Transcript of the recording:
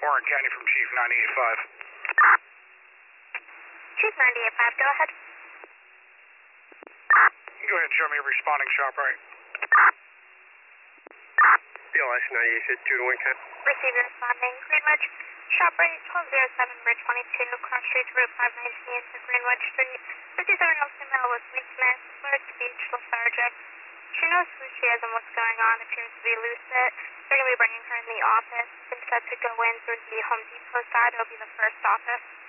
Warren County from Chief 98.5. Chief 98.5, go ahead. Go ahead and show me a responding ShopRite. BLS 98 said 2 to 1 County. Receiver responding, Greenwich. ShopRite 1207, Bridge 22, cross streets Route 519 to Greenwich Street. 57 female with weakness, slurred speech, lethargic. She knows who she is and what's going on, appears to be lucid. They're going to be bringing her in the office. Been set to go in through the Home Depot side. It'll be the first office.